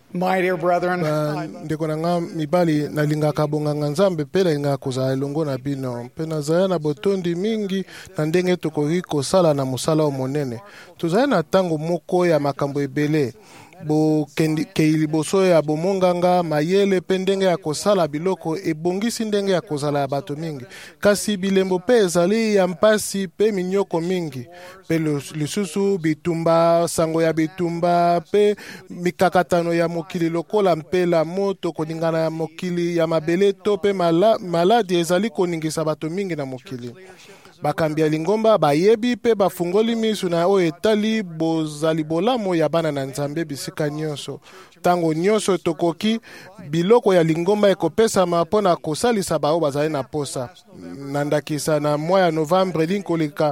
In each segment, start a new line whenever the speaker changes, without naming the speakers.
My dear brethren,
ndeko na nga mibali nalingaka bonganga nzambe mpe nalingaka kozala elongo na bino mpe nazala na botondi mingi na ndenge tokoki kosala na mosala oyo monene. Tozali na ntango moko ya makambo ebele bokei liboso ya bomonganga mayele mpe ndenge ya kosala biloko ebongisi ndenge ya kozala ya bato mingi, kasi bilembo mpe ezali ya mpasi mpe minyoko mingi mpe lisusu bitumba sango ya bitumba mpe mikakatano ya mokili lokola mpela moto koningana ya mokili ya mabele to mpe maladi ezali koningisa bato mingi na mokili. Bakambi ya lingomba bayebi mpe bafungoli misu na oyo etali bozali bolamo ya bana na nzambe bisika nyonso. Tango nyonso tokoki biloko ya lingomba ekopesama mpona kosalisa bao bazali na posa. Nandakisa na mwa ya Novembre linkoleka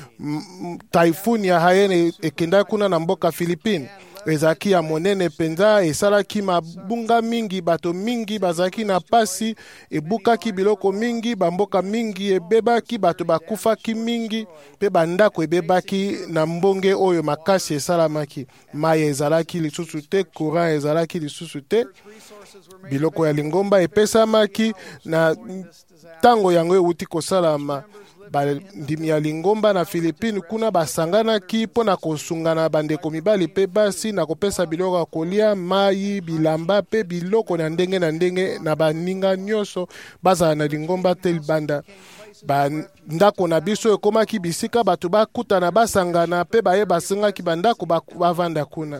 taifuni ya Haiyan ekenda kuna na mboka Philippines. Ezaki ya monene penza esalaki mabunga mingi, bato mingi bazaki na pasi, ebukaki biloko mingi, bamboka mingi ebebaki, bato bakufaki mingi, pe bandako ebebaki na mbonge oyo makasi esalamaki. Maye ezalaki lisusu te, courant ezalaki lisusu te, biloko ya lingomba epesamaki na tango yango euti kosalama. Bandimi ya lingomba na Philippines kuna basanganaki mpona kosungana bandeko mibali mpe basi na kopesa biloko ya kolia, mai, bilamba mpe biloko na ndenge na baninga nyonso bazala na lingomba te libanda. Bandako na biso ekomaki bisika bato bakutana basangana mpe baye basengaki bandako bavanda kuna.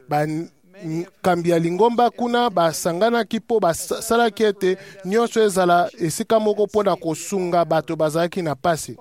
Kambi ya lingomba kuna basanganaki po basalaki ete nyonso ezala esika moko mpona kosunga bato bazalaki na pasi.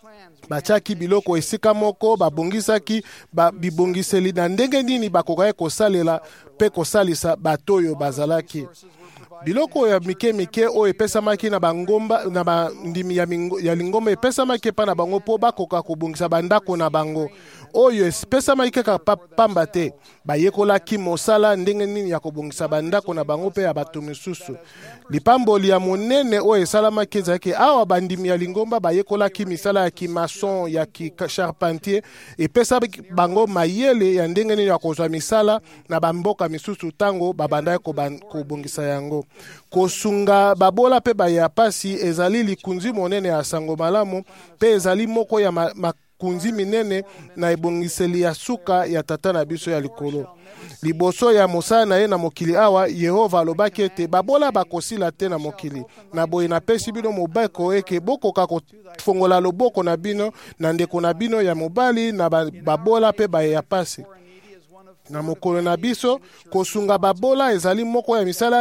Batiaki biloko esika moko, babongisaki bibongiseli na ndenge nini bakokaki kosalela mpe kosalisa bato oyo bazalaki. Biloko ya mike oyo epesamaki na bangomba na bandimi ya lingomba epesamaki pa na bango po bakoka kobongisa bandako na bango. Oyo epesamaki kaka pamba te, bayekolaki mosala ndenge nini ya kobongisa bandako na bango pe ya bato misusu. Lipamboli ya monene oyo esalamaki ezalaki awa bandimi ya lingomba bayekolaki misala ya kimason ya charpentier, epesaki bango mayele ya ndenge nini ya kozwa misala na bamboka misusu tango babandaki kobongisa yango. Kosunga babola pe baya pasi ezali likunzi monene ya sango malamu pe ezali moko ya makunzi minene na ebongiseli ya suka ya tata na biso ya likolo. Liboso ya mosala na ye na mokili awa, Yehova alobaki ete babola bakosila te na mokili. Na boye napesi bino mobeko eke bokoka kofongola loboko na bino na ndeko na bino ya mobali na babola pe baya pasi. Na mokolo na biso kosunga babola ezali moko ya misala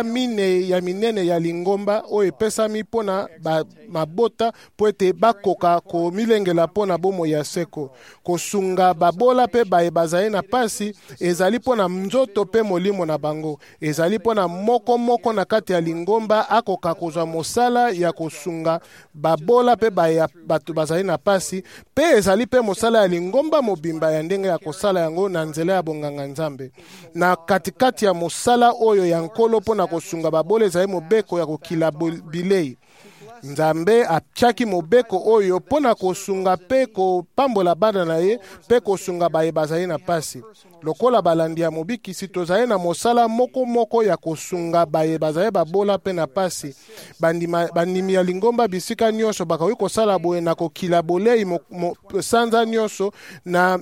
minene ya lingomba oyo epesami mpona mabota po ete bakoka komilengela mpona bomo ya seko. Kosunga babola pe baye bazali na pasi ezali mpona nzoto pe molimo na bango. Ezali mpona moko na kati ya lingomba akoka kozwa mosala ya kosunga babola pe baye bato bazali na pasi, pe ezali pe mosala ya lingomba mobimba ya ndenge ya kosala yango na nzela ya bonganga nzambe. Na katikati ya mosala oyo ya nkolo mpona kosunga babola ezali mobeko ya kokila bilei. Nzambe atiaki mobeko oyo mpona kosunga pe kopambola bana na ye pe kosunga baye bazali na pasi. Lokola balandi ya mobikisi tozali na mosala moko ya kosunga baye bazali babola pe na pasi. Bandimi ya lingomba bisika nyonso bakoki kosala boye na kokila bolei sanza nyonso na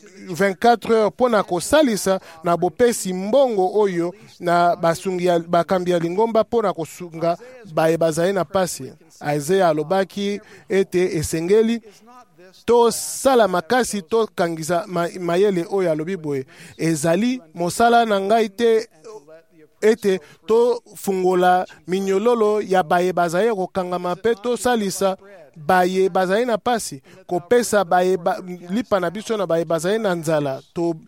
24 heures pona kosalisa na bopesi mbongo oyo na bakambi ya lingomba pona kosunga baye bazali na pasi. Isaiah alobaki ete esengeli to sala makasi to kangisa mayele oyo alobi boye ezali mosala na ngai te ete to fungola minyololo ya baye bazali kokangama pe to salisa baye bazali na pasi kopesa baye lipa na biso na baye bazali na nzala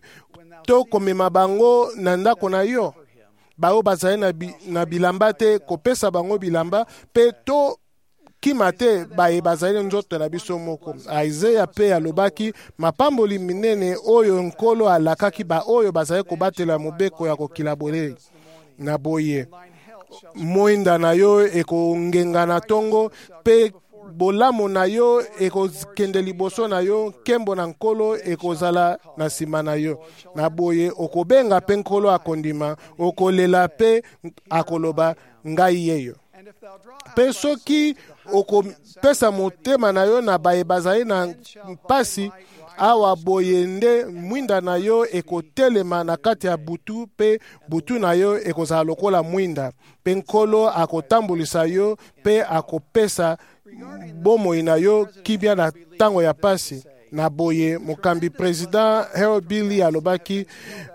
to komema bango na ndako na yo bao bazali na bilamba te kopesa bango bilamba pe to kimate baye bazali nzoto na biso moko. Isaiah pe alobaki mapamboli minene oyo nkolo alakaki ba oyo bazali kobatela mobeko ya kokila bolei. Na boye moinda na yo ekongenga na tongo pe bolamu na yo ekozkende liboso na yo, nkembo na nkolo ekozala na nsima na yo. Na boye okobenga mpe nkolo akondima, okolela mpe akoloba ngai yeyo. Mpe soki okopesa motema na yo na baye bazali na mpasi, awa boye nde mwinda na yo ekotelema na kati ya butu, mpe butu na yo ekozala lokola mwinda, mpe nkolo akotambulisa yo mpe akopesa bomoi na yo kibia na ntango ya pasi. Na boye mokambi president Harold Billy alobaki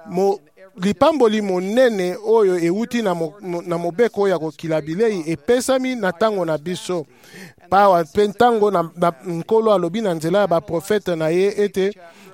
lipamboli monene oyo euti na mobeko oyo ya kokila bilei epesami na ntango na biso. Pawa mpe ntango na nkolo alobi na nzela ya baprofete na ye ete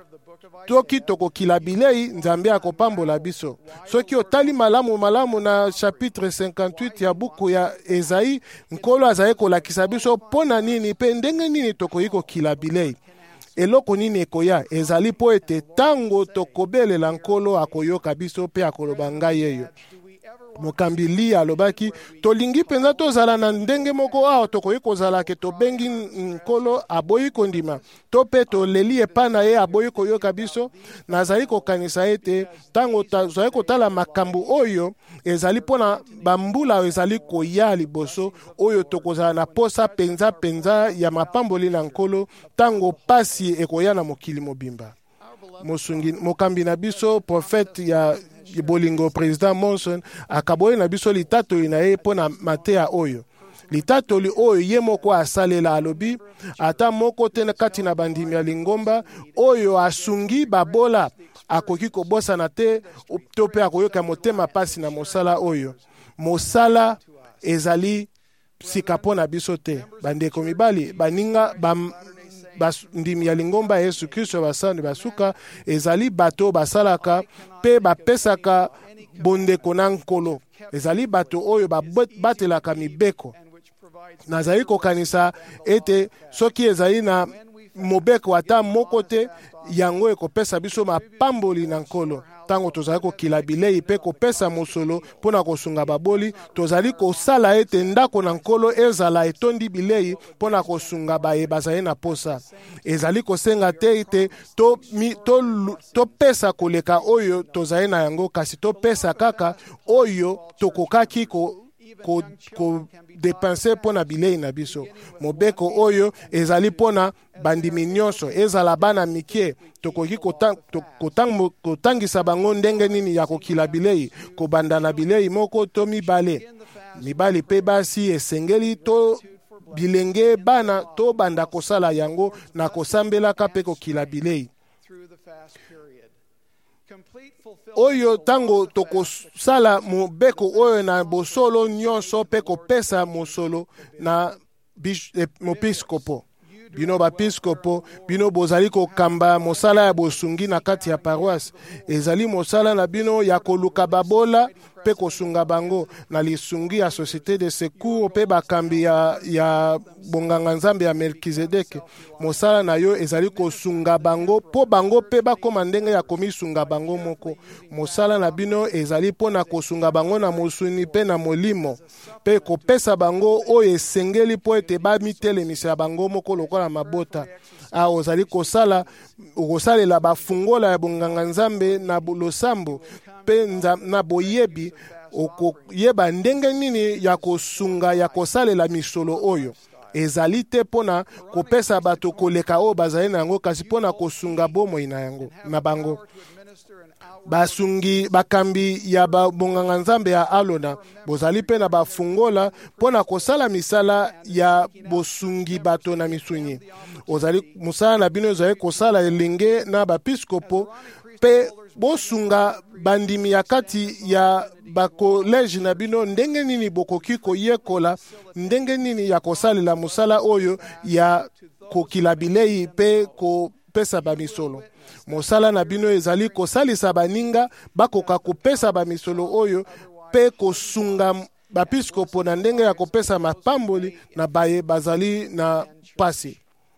toki tokokila bilei nzambe akopambola biso. Soki otali malamu na chapitre 58 ya buku ya Ezayi, nkolo azali kolakisa biso mpona nini mpe ndenge nini tokoki kokila bilei. Eloko nini ekoya ezali po ete tango tokobelela nkolo akoyoka biso mpe akoloba ngai yeyo. Mokambi Lia alobaki tolingi penza tozala na ndenge moko awa tokoki kozala ke tobengi nkolo aboyi kondima, to mpe toleli epa na ye aboyi koyoka biso. Nazali kokanisa ete tango tozali kotala makambo oyo ezali mpona bambula ezali koya liboso oyo tokozala na posa penza ya mapamboli na nkolo tango pasi ekoya na mokili mobimba. Mokambi na biso profete ya bolingo president Monson akaboye na biso litatoli na ye mpo na mateya oyo. Litatoli oyo ye moko asalela alobi ata moko te kati na bandimi ya lingomba oyo asungi babola akoki kobosana te to mpe akoyoka motema pasi na mosala oyo. Mosala ezali sika mpo na biso te. Bandeko mibali baninga ndimi ya lingomba Yesu Kristo basani basuka ezali bato basalaka pe bapesaka bondeko na nkolo. Ezali bato oyo batelaka mibeko. Nazali kokanisa ete soki ezali na mobeko ata moko te yango ekopesa biso mapamboli na nkolo. Tango tozali kokila bilei pe kopesa mosolo mpona kosunga baboli, tozali kosala ete ndako na nkolo ezala etondi bilei mpona kosunga baye bazali na posa. Ezali kosenga te ete topesa koleka oyo tozali na yango, kasi topesa kaka oyo tokokaki ko depense mpona bilei na biso. Mobeko oyo ezali mpona bandimi nyonso, ezala bana mikie, tokoki kotangisa bango ndenge nini ya kokila bilei, kobanda na bilei moko to mibale. Mibali pe basi esengeli to bilenge bana to banda kosala yango na kosambelaka pe kokila bilei. Oyo tango tokosala mobeko oyo na bosolo nyonso pe kopesa mosolo na mopiskopo. Bino bapiskopo, bino bozali kokamba mosala ya bosungi na kati ya paroisse. Ezali mosala na bino ya koluka babola pe kosunga bango na lisungi ya Société de Secours pe bakambi ya bonganga nzambe ya Melkizedeke. Mosala na yo ezali kosunga bango po bango pe bakoma ndenge ya komisunga bango moko. Mosala na bino ezali pona kosunga bango na mosuni pe na molimo pe kopesa bango oyo esengeli po ete bamitelemisa bango moko lokola mabota. Ozali kosalela bafungola ya bonganga nzambe na losambo pe na boyebi okoyeba ndenge nini ya kosunga ya kosalela misolo oyo. Ezali te pona kopesa bato koleka oyo bazali na yango, kasi pona kosunga bomoi na yango na bango. Basungi bakambi ya bonganga nzambe ya alona bozali pe na bafungola pona kosala misala ya bosungi bato na misunyi. Ozali musala na bino ezali kosala elenge na bapiskopo pe bosunga bandimi ya kati ya bakoleji na bino ndenge nini bokoki koyekola ndenge nini ya kosalela musala oyo ya kokila bilei pe kopesa bamisolo. Mosala na bino ezali kosalisa baninga bakoka kopesa bamisolo oyo pe kosunga bapiskopo na ndenge ya kopesa mapamboli na baye bazali na pasi.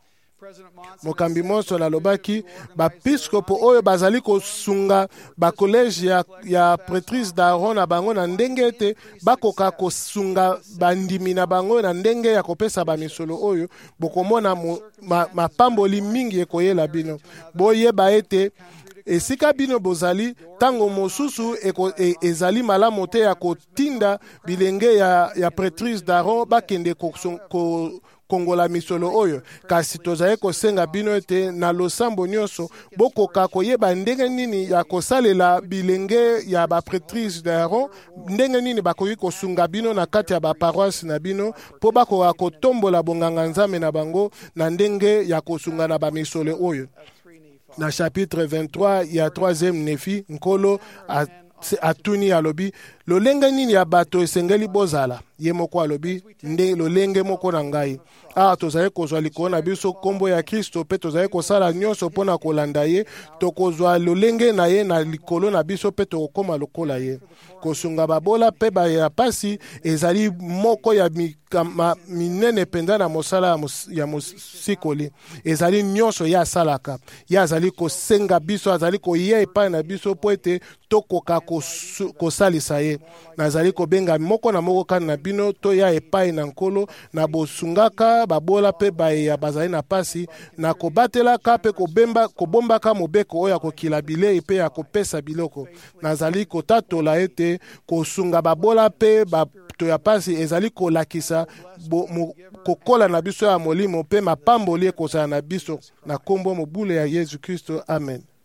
mokambi monso nalobaki bapiskopo oyo bazali kosunga bakolege ya prêtrise d'Aaron na bango na ndenge ete bakoka kosunga bandimi na bango na ndenge ya kopesa bamisolo oyo bokomona mapamboli mingi ekoyela bino boyeba ete esika bino bozali tango mosusu ezali malamu te ya kotinda bilenge ya prêtrise d'Aaron bakende kongola misolo oyo kasi tozali kosenga bino ete na losambo nyonso bokoka koyeba ndenge nini ya kosalela bilenge ya baprêtrise d'Aaron ndenge nini bakoki kosunga bino na kati ya baparoise na bino mpo bakoka kotombola bonganga nzambe na bango na ndenge ya kosunga na bamisolo oyo. Na chapitre 23 ya 3e Nefi nkolo atuni alobi lolenge nini ya bato esengeli bozala ye moko alobi nde lolenge moko na ngai tozali kozwa likolo na biso kombo ya Kristo pe tozali kosala nyonso mpona kolanda ye tokozwa lolenge na ye na likolo na biso pe tokokoma lokola ye kosunga babola pe ya pasi ezali moko ya minene mpenza na mosala ya mosikoli ezali nyonso ye asalaka ye azali kosenga biso azali koya epai na biso mpo ete tokoka kosalisa ye nazali kobenga moko na moko kani na bino toya epai na nkolo na bosungaka babola pe ya bazali na pasi na kobatelaka pe kobombaka mobeko oyo akokila bilei pe ya kopesa biloko nazali kotatola ete kosunga babola pe bato ya pasi ezali kolakisa kokola na biso ya molimo pe mapamboli ekozala na biso na kombo mobule ya Yesu Kristo amen.